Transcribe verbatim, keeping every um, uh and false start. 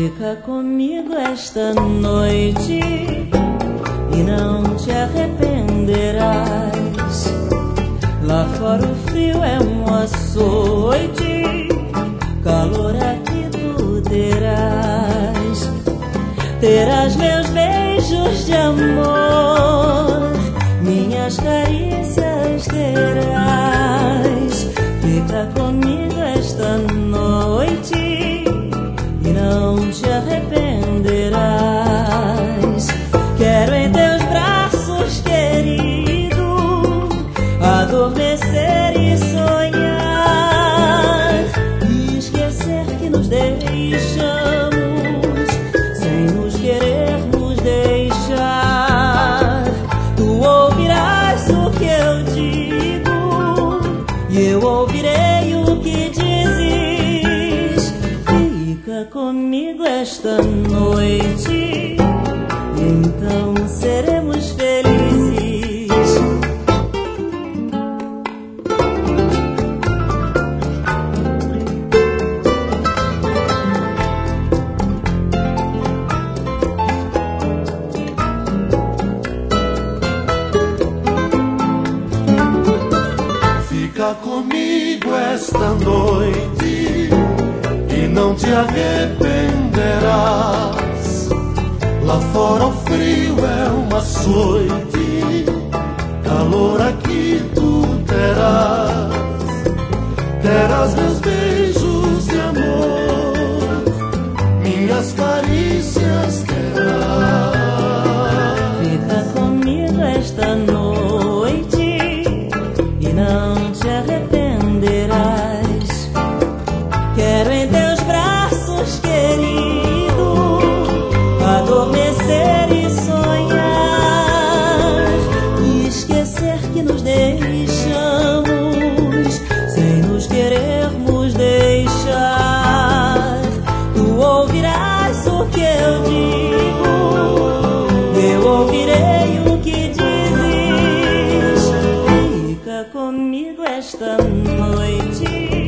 Fica comigo esta noite e não te arrependerás. Lá fora o frio é um açoite, calor aqui tu terás. Terás meus beijos de amor, minhas carícias terás. Fica comigo esta noite e não te arrependerás. Quero em teus braços, querido, adormecer e sonhar, e esquecer que nos deixamos sem nos querermos deixar. Tu ouvirás o que eu digo e eu ouvirei o que dizes. Fica comigo esta noite, então seremos felizes. Fica comigo esta noite e não te arrependerás. Lá fora o frio é um açoite, calor aqui tu terás. Terás meus beijos de amor, minhas carícias terás. Fica comigo esta noite e não te arrependerás. Quero em teus braços, querido, adormecer e sonhar, e esquecer que nos deixamos sem nos querermos deixar. Tu ouvirás o que eu digo, eu ouvirei o que dizes. Fica comigo esta noite